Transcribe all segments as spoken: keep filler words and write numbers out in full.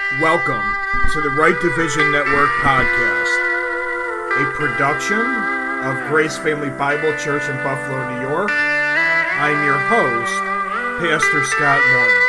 Welcome to the Right Division Network podcast, a production of Grace Family Bible Church in Buffalo, New York. I'm your host, Pastor Scott Morton.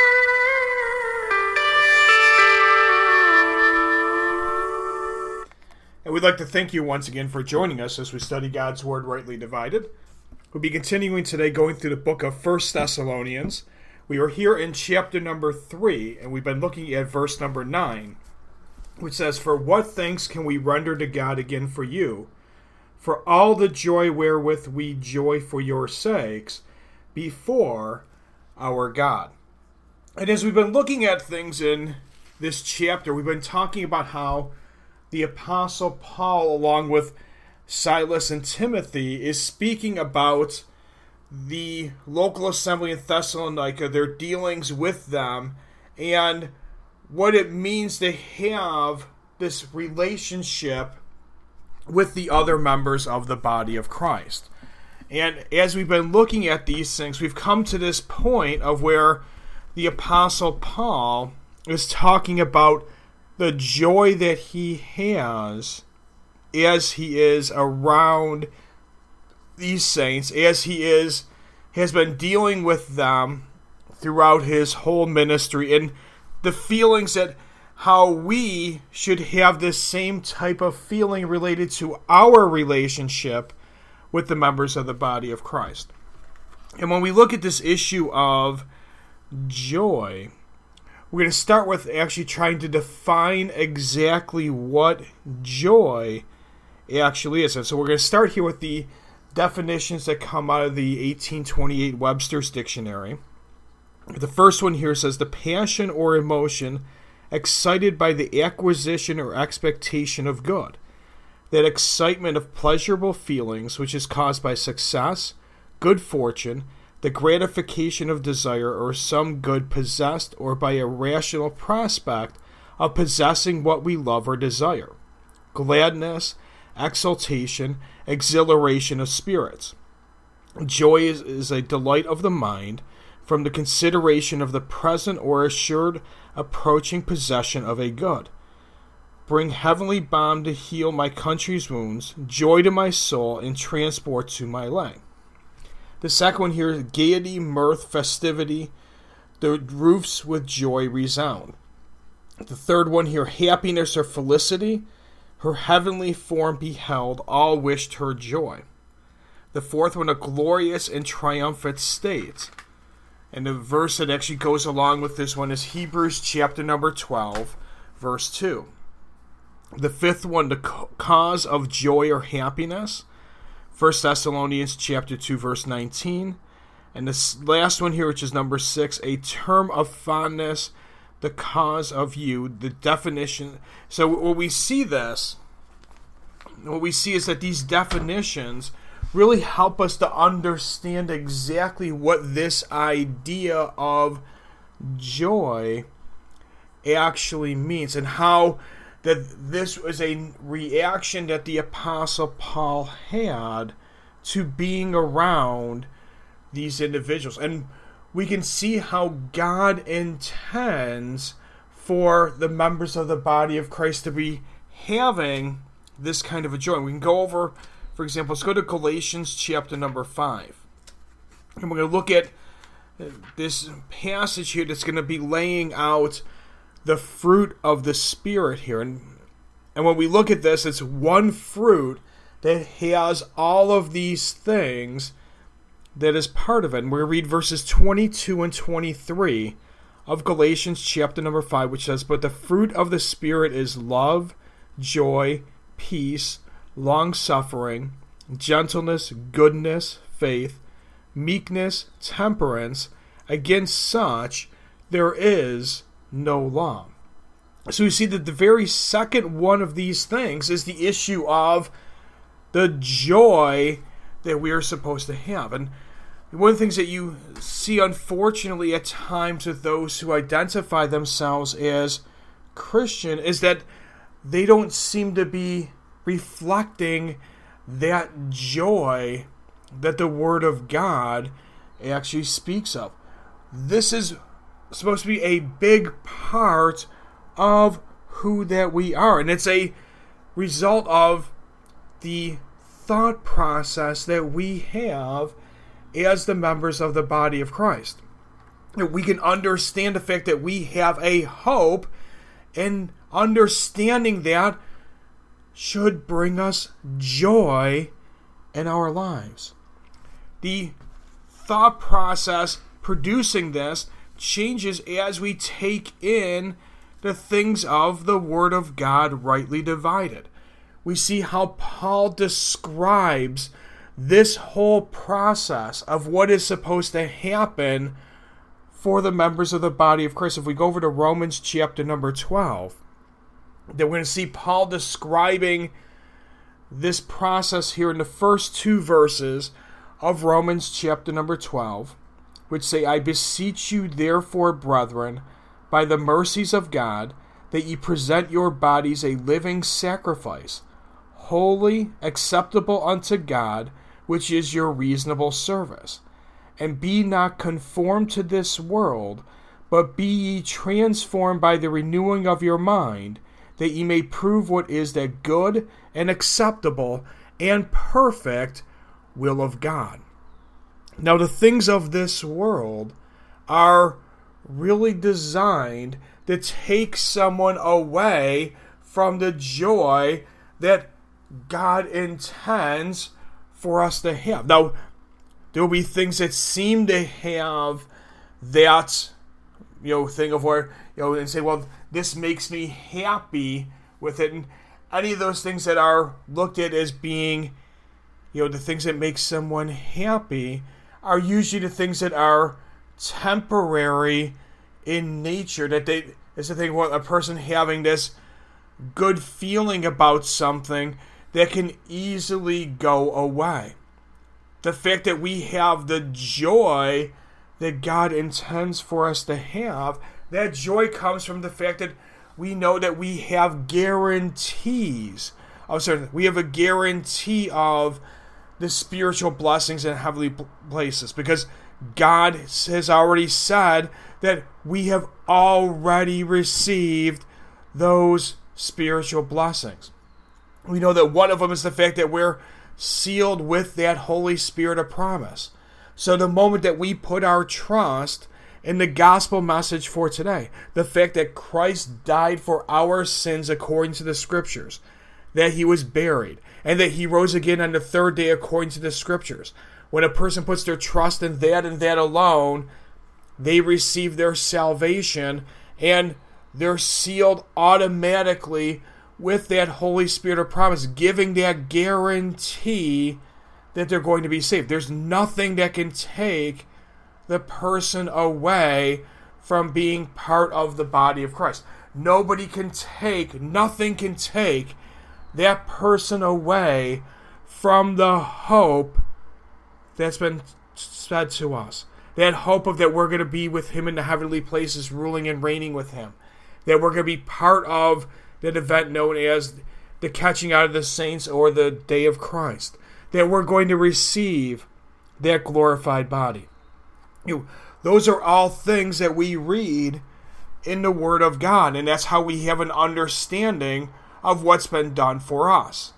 And we'd like to thank you once again for joining us as we study God's Word rightly divided. We'll be continuing today going through the book of First Thessalonians. We are here in chapter number three, and we've been looking at verse number nine, which says, "For what thanks can we render to God again for you, for all the joy wherewith we joy for your sakes before our God." And as we've been looking at things in this chapter, we've been talking about how the Apostle Paul, along with Silas and Timothy, is speaking about the local assembly in Thessalonica, their dealings with them, and what it means to have this relationship with the other members of the body of Christ. And as we've been looking at these things, we've come to this point of where the Apostle Paul is talking about the joy that he has as he is around these saints, as he is has been dealing with them throughout his whole ministry, and the feelings that how we should have this same type of feeling related to our relationship with the members of the body of Christ. And when we look at this issue of joy, we're going to start with actually trying to define exactly what joy actually is. And so we're going to start here with the definitions that come out of the eighteen twenty-eight Webster's Dictionary. The first one here says, the passion or emotion excited by the acquisition or expectation of good. That excitement of pleasurable feelings which is caused by success, good fortune, the gratification of desire or some good possessed, or by a rational prospect of possessing what we love or desire. Gladness, exultation, exhilaration of spirits. Joy is, is a delight of the mind from the consideration of the present or assured approaching possession of a good. Bring heavenly balm to heal my country's wounds, joy to my soul, and transport to my leg. The second one here is gaiety, mirth, festivity. The roofs with joy resound. The third one here, happiness or felicity. Her heavenly form beheld, all wished her joy. The fourth one, a glorious and triumphant state. And the verse that actually goes along with this one is Hebrews chapter number twelve, verse two. The fifth one, the cause of joy or happiness. First Thessalonians chapter two, verse nineteen. And the last one here, which is number six, a term of fondness, the cause of you, the definition. So when we see this, what we see is that these definitions really help us to understand exactly what this idea of joy actually means, and how that this was a reaction that the Apostle Paul had to being around these individuals. And we can see how God intends for the members of the body of Christ to be having this kind of a joy. We can go over, for example, let's go to Galatians chapter number five. And we're going to look at this passage here that's going to be laying out the fruit of the Spirit here. And, and when we look at this, it's one fruit that has all of these things that is part of it. And we're going to read verses twenty-two and twenty-three of Galatians chapter number five, which says, "But the fruit of the Spirit is love, joy, peace, long-suffering, gentleness, goodness, faith, meekness, temperance. Against such there is no law." So we see that the very second one of these things is the issue of the joy that we are supposed to have. And one of the things that you see, unfortunately, at times with those who identify themselves as Christian is that they don't seem to be reflecting that joy that the Word of God actually speaks of. This is supposed to be a big part of who that we are. And it's a result of the thought process that we have as the members of the body of Christ. We can understand the fact that we have a hope, and understanding that should bring us joy in our lives. The thought process producing this changes as we take in the things of the Word of God rightly divided. We see how Paul describes this whole process of what is supposed to happen for the members of the body of Christ. If we go over to Romans chapter number twelve, then we're going to see Paul describing this process here in the first two verses of Romans chapter number twelve, which say, I beseech you therefore, brethren, by the mercies of God, that ye present your bodies a living sacrifice, holy, acceptable unto God, which is your reasonable service. And be not conformed to this world, but be ye transformed by the renewing of your mind, that ye may prove what is that good and acceptable and perfect will of God. Now, the things of this world are really designed to take someone away from the joy that God intends for us to have. Now, there will be things that seem to have that, you know, thing of where, you know, and say, well, this makes me happy with it. And any of those things that are looked at as being, you know, the things that make someone happy are usually the things that are temporary in nature. That they, it's the thing about a person having this good feeling about something that can easily go away. The fact that we have the joy that God intends for us to have, that joy comes from the fact that we know that we have guarantees of certain. We have a guarantee of the spiritual blessings in heavenly places, because God has already said that we have already received those spiritual blessings. We know that one of them is the fact that we're sealed with that Holy Spirit of promise. So the moment that we put our trust in the gospel message for today, the fact that Christ died for our sins according to the scriptures, that he was buried, and that he rose again on the third day according to the scriptures. When a person puts their trust in that and that alone, they receive their salvation, and they're sealed automatically with that Holy Spirit of promise, giving that guarantee that they're going to be saved. There's nothing that can take the person away from being part of the body of Christ. Nobody can take, nothing can take that person away from the hope that's been said to us. That hope of that we're going to be with him in the heavenly places, ruling and reigning with him. That we're going to be part of that event known as the catching out of the saints, or the day of Christ. That we're going to receive that glorified body. You know, those are all things that we read in the Word of God, and that's how we have an understanding of what's been done for us.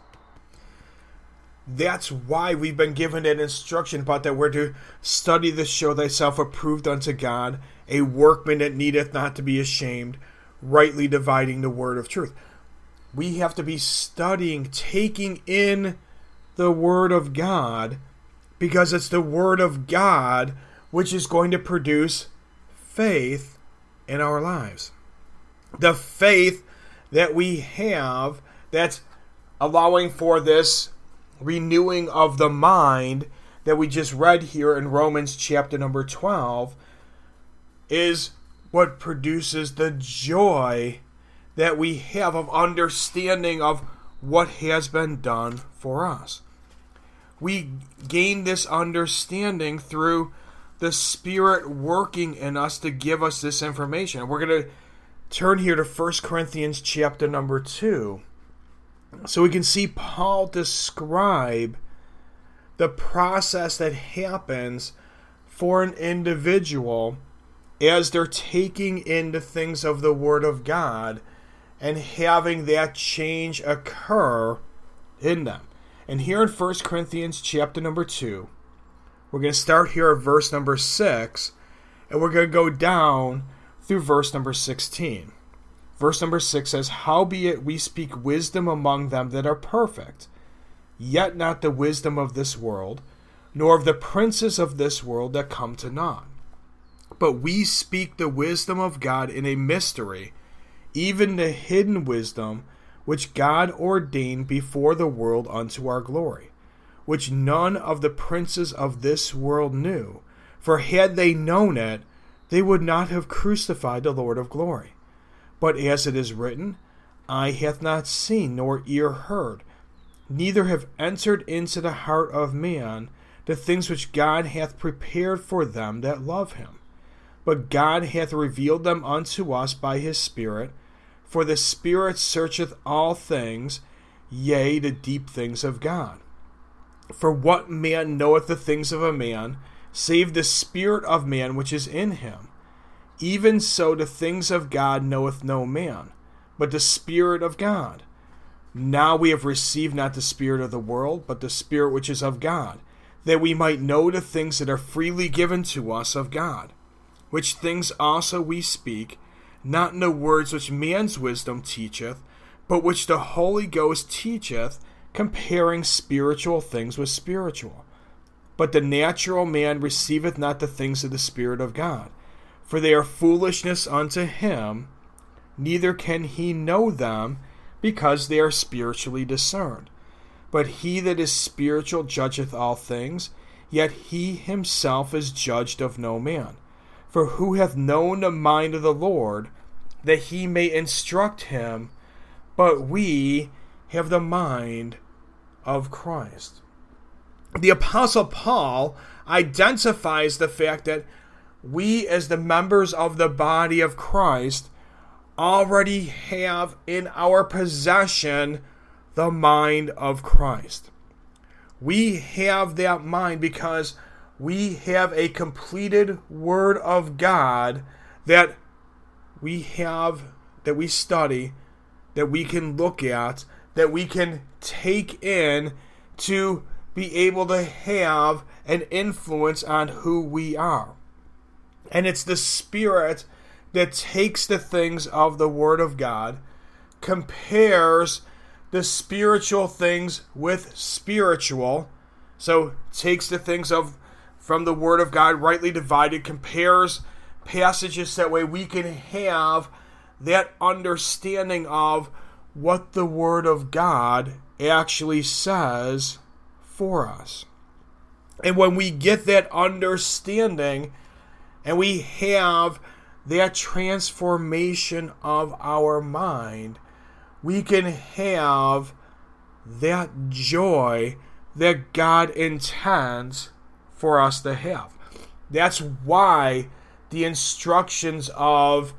That's why we've been given an instruction about that we're to study to show thyself approved unto God, a workman that needeth not to be ashamed, rightly dividing the word of truth. We have to be studying, taking in the Word of God, because it's the Word of God which is going to produce faith in our lives. The faith that we have that's allowing for this renewing of the mind that we just read here in Romans chapter number twelve is what produces the joy that we have of understanding of what has been done for us. We gain this understanding through the Spirit working in us to give us this information. We're going to turn here to First Corinthians chapter number two, so we can see Paul describe the process that happens for an individual as they're taking in the things of the Word of God and having that change occur in them. And here in First Corinthians chapter number two, we're going to start here at verse number six, and we're going to go down through verse number sixteen. Verse number six says, "Howbeit we speak wisdom among them that are perfect, yet not the wisdom of this world, nor of the princes of this world that come to naught. But we speak the wisdom of God in a mystery, even the hidden wisdom, which God ordained before the world unto our glory, which none of the princes of this world knew. For had they known it, they would not have crucified the Lord of glory. But as it is written, Eye hath not seen, nor ear heard, neither have entered into the heart of man the things which God hath prepared for them that love him. But God hath revealed them unto us by his Spirit, for the Spirit searcheth all things, yea, the deep things of God. For what man knoweth the things of a man, save the spirit of man which is in him? Even so the things of God knoweth no man, but the Spirit of God. Now we have received not the spirit of the world, but the Spirit which is of God, that we might know the things that are freely given to us of God. Which things also we speak, not in the words which man's wisdom teacheth, but which the Holy Ghost teacheth, comparing spiritual things with spiritual. But the natural man receiveth not the things of the Spirit of God, for they are foolishness unto him, neither can he know them, because they are spiritually discerned. But he that is spiritual judgeth all things, yet he himself is judged of no man. For who hath known the mind of the Lord, that he may instruct him? But we have the mind of Christ." The Apostle Paul identifies the fact that we, as the members of the body of Christ, already have in our possession the mind of Christ. We have that mind because we have a completed Word of God that we have, that we study, that we can look at, that we can take in to be able to have an influence on who we are. And it's the Spirit that takes the things of the Word of God, compares the spiritual things with spiritual, so takes the things of from the Word of God, rightly divided, compares passages that way we can have that understanding of what the Word of God actually says for us. And when we get that understanding and we have that transformation of our mind, we can have that joy that God intends for us to have. That's why the instructions of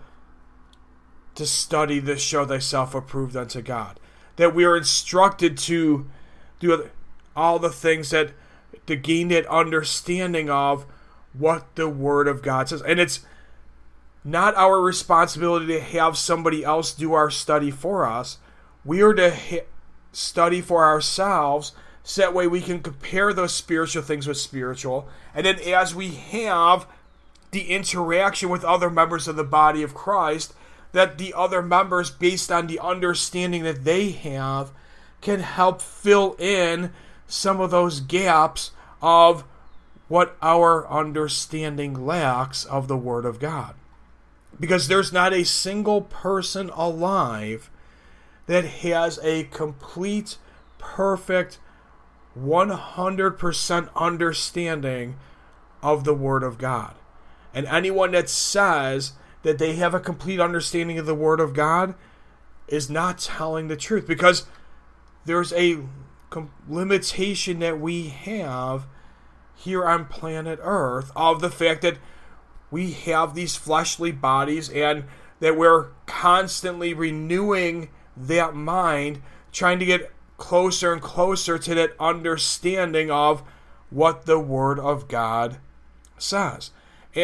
to study this, show thyself approved unto God, that we are instructed to do all the things that to gain that understanding of what the Word of God says. And it's not our responsibility to have somebody else do our study for us. We are to ha- study for ourselves, so that way we can compare those spiritual things with spiritual. And then as we have the interaction with other members of the body of Christ, that the other members, based on the understanding that they have, can help fill in some of those gaps of what our understanding lacks of the Word of God. Because there's not a single person alive that has a complete, perfect, one hundred percent understanding of the Word of God. And anyone that says that they have a complete understanding of the Word of God is not telling the truth, because there's a limitation that we have here on planet Earth of the fact that we have these fleshly bodies and that we're constantly renewing that mind, trying to get closer and closer to that understanding of what the Word of God says. And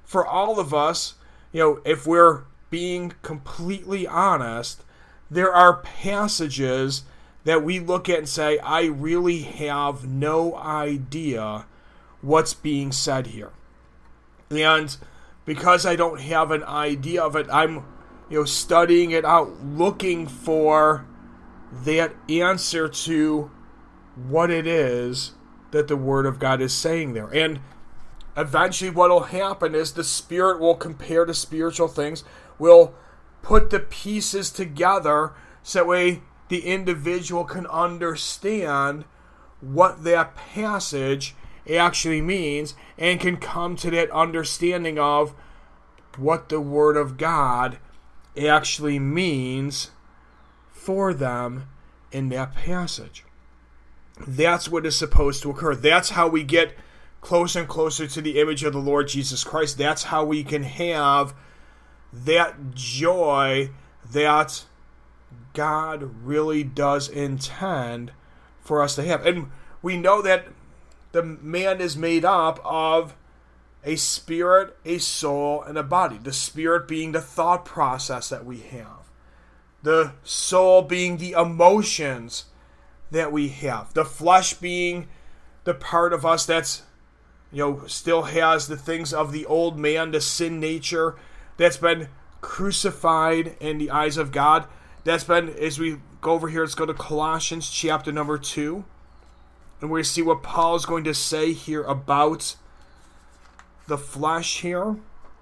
for all of us, you know, if we're being completely honest, there are passages that we look at and say, I really have no idea what's being said here. And because I don't have an idea of it, I'm, you know, studying it out, looking for that answer to what it is that the Word of God is saying there. And eventually what will happen is the Spirit will compare to spiritual things, will put the pieces together so that way the individual can understand what that passage actually means and can come to that understanding of what the Word of God actually means for them in that passage. That's what is supposed to occur. That's how we get closer and closer to the image of the Lord Jesus Christ. That's how we can have that joy that God really does intend for us to have. And we know that the man is made up of a spirit, a soul, and a body. The spirit being the thought process that we have. The soul being the emotions that we have. The flesh being the part of us that's, you know, still has the things of the old man, the sin nature that's been crucified in the eyes of God. That's been, as we go over here, let's go to Colossians chapter number two. And we're going to see what Paul is going to say here about the flesh here.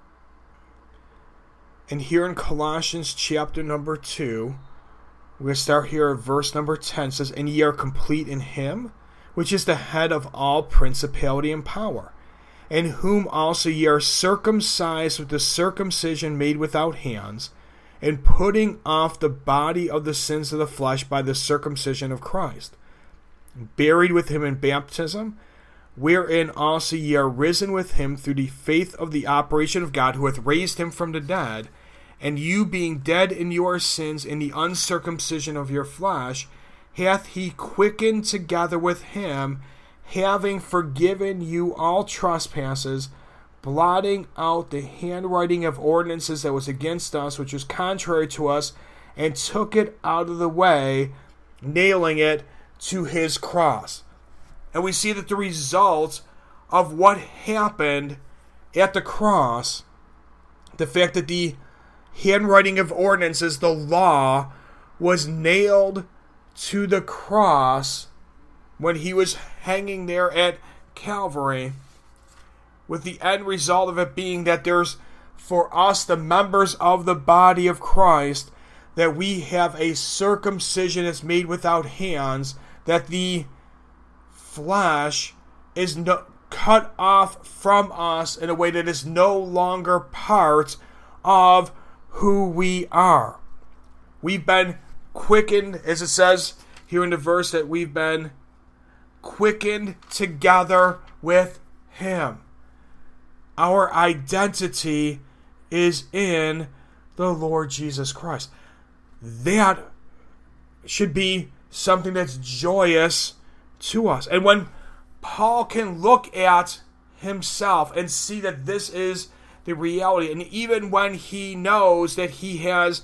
And here in Colossians chapter number two, we're going to start here at verse number ten. It says, and ye are complete in him, which is the head of all principality and power, in whom also ye are circumcised with the circumcision made without hands, and putting off the body of the sins of the flesh by the circumcision of Christ, buried with him in baptism, wherein also ye are risen with him through the faith of the operation of God, who hath raised him from the dead, and you being dead in your sins in the uncircumcision of your flesh, hath he quickened together with him, having forgiven you all trespasses, blotting out the handwriting of ordinances that was against us, which was contrary to us, and took it out of the way, nailing it to his cross. And we see that the result of what happened at the cross, the fact that the handwriting of ordinances, the law, was nailed to the cross when he was hanging there at Calvary, with the end result of it being that there's, for us, the members of the body of Christ, that we have a circumcision that's made without hands, that the flesh is no, cut off from us in a way that is no longer part of who we are. We've been quickened, as it says here in the verse, that we've been quickened together with him. Our identity is in the Lord Jesus Christ. That should be something that's joyous to us. And when Paul can look at himself and see that this is the reality, and even when he knows that he has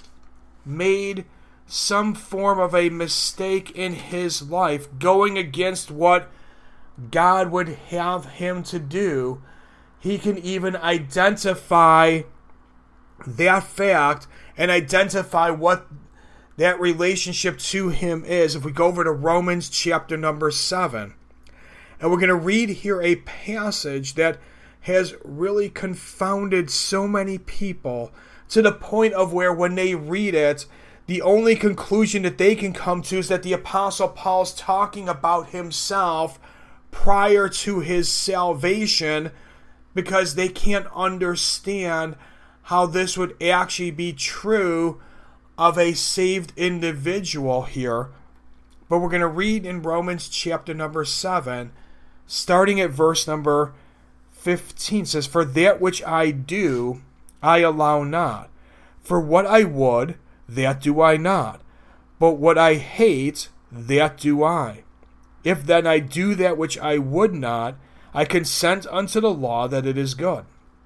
made some form of a mistake in his life, going against what God would have him to do, he can even identify that fact and identify what that relationship to him is. If we go over to Romans chapter number seven, and we're going to read here a passage that has really confounded so many people to the point of where when they read it, the only conclusion that they can come to is that the Apostle Paul's talking about himself prior to his salvation, because they can't understand how this would actually be true of a saved individual here. But we're going to read in Romans chapter number seven, starting at verse number fifteen. It says, for that which I do, I allow not. For what I would, that do I not. But what I hate, that do I. If then I do that which I would not, I consent unto the law that it is good.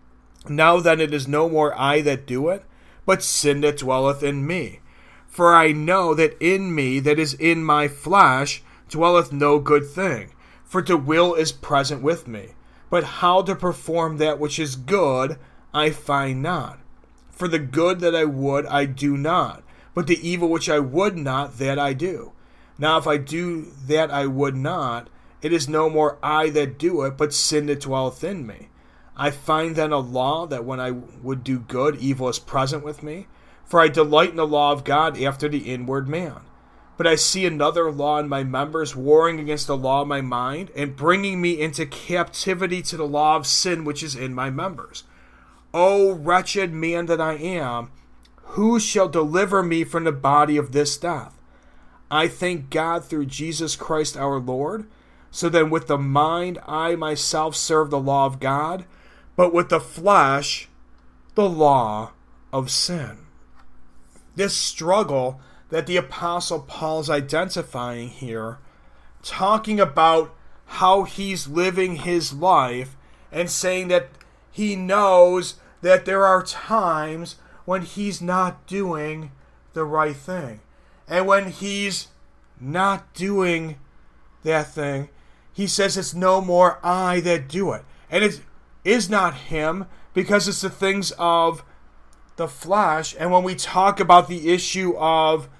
Now then it is no more I that do it, but sin that dwelleth in me. For I know that in me, that is in my flesh, dwelleth no good thing. For the will is present with me. But how to perform that which is good, I find not. For the good that I would, I do not. But the evil which I would not, that I do. Now if I do that I would not, it is no more I that do it, but sin that dwelleth in me. I find then a law that when I would do good, evil is present with me. For I delight in the law of God after the inward man. But I see another law in my members, warring against the law of my mind, and bringing me into captivity to the law of sin which is in my members. O wretched man that I am, who shall deliver me from the body of this death? I thank God through Jesus Christ our Lord. So then with the mind I myself serve the law of God, but with the flesh the law of sin. This struggle that the Apostle Paul is identifying here, talking about how he's living his life and saying that he knows that there are times when he's not doing the right thing. And when he's not doing that thing, he says it's no more I that do it. And it is not him, because it's the things of the flesh. And when we talk about the issue of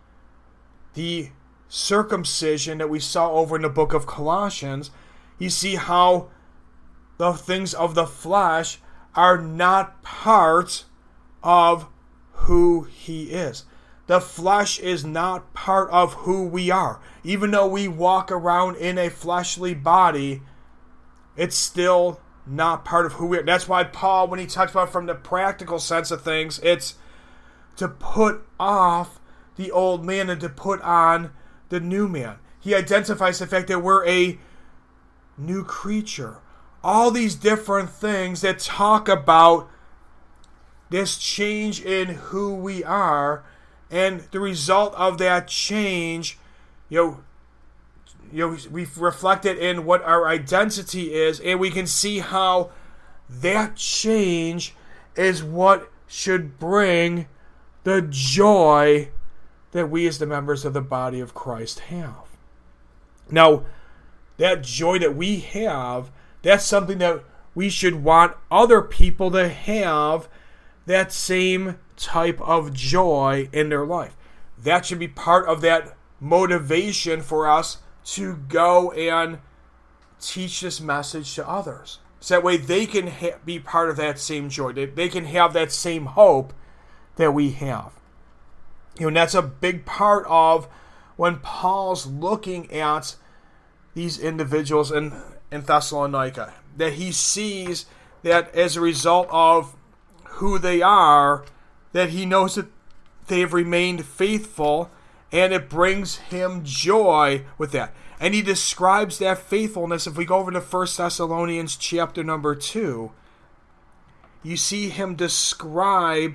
the circumcision that we saw over in the book of Colossians, you see how the things of the flesh are not part of who he is. The flesh is not part of who we are. Even though we walk around in a fleshly body, it's still not part of who we are. That's why Paul, when he talks about from the practical sense of things, it's to put off the old man and to put on the new man. He identifies the fact that we're a new creature. All these different things that talk about this change in who we are, and the result of that change, you know, you know, we reflect it in what our identity is, and we can see how that change is what should bring the joy that we as the members of the body of Christ have. Now, that joy that we have, that's something that we should want other people to have, that same type of joy in their life. That should be part of that motivation for us to go and teach this message to others. So that way they can ha- be part of that same joy. They, they can have that same hope that we have. You know, and that's a big part of when Paul's looking at these individuals in, in Thessalonica. That he sees that as a result of who they are, that he knows that they've remained faithful, and it brings him joy with that. And he describes that faithfulness. If we go over to First Thessalonians chapter number two, you see him describe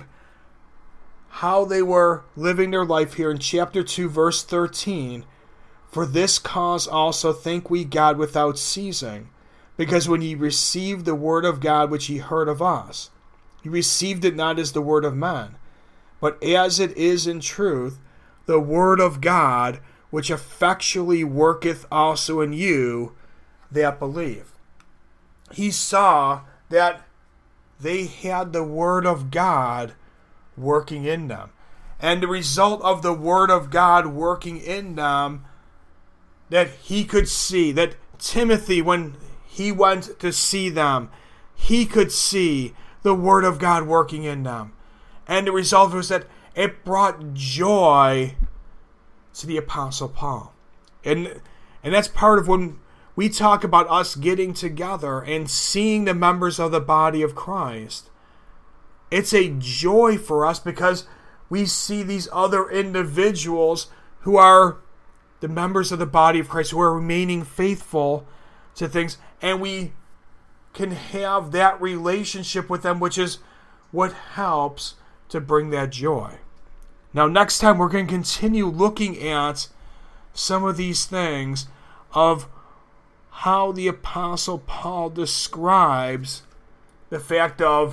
how they were living their life here in chapter two, verse thirteen. For this cause also thank we God without ceasing, because when ye received the word of God which ye heard of us, ye received it not as the word of man, but as it is in truth, the word of God, which effectually worketh also in you that believe. He saw that they had the word of God working in them. And the result of the word of God working in them, that he could see, that Timothy, when he went to see them, he could see the word of God working in them. And the result was that it brought joy to the Apostle Paul. And and that's part of when we talk about us getting together and seeing the members of the body of Christ. It's a joy for us because we see these other individuals who are the members of the body of Christ, who are remaining faithful to things, and we can have that relationship with them, which is what helps to bring that joy. Now, next time we're going to continue looking at some of these things of how the Apostle Paul describes the fact of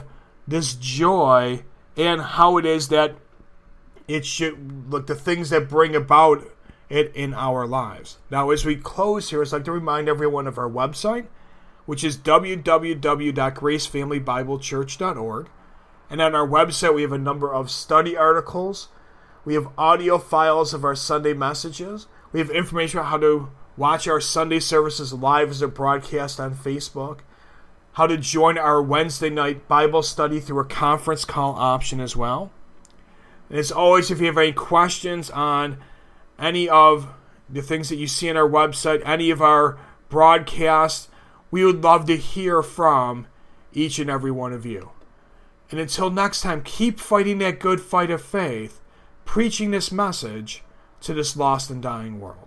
this joy and how it is that it should look the things that bring about it in our lives. Now, as we close here, I'd like to remind everyone of our website, which is w w w dot grace family bible church dot org. And on our website, we have a number of study articles. We have audio files of our Sunday messages. We have information on how to watch our Sunday services live as they're broadcast on Facebook. How to join our Wednesday night Bible study through a conference call option as well. And as always, if you have any questions on any of the things that you see on our website, any of our broadcasts, we would love to hear from each and every one of you. And until next time, keep fighting that good fight of faith, preaching this message to this lost and dying world.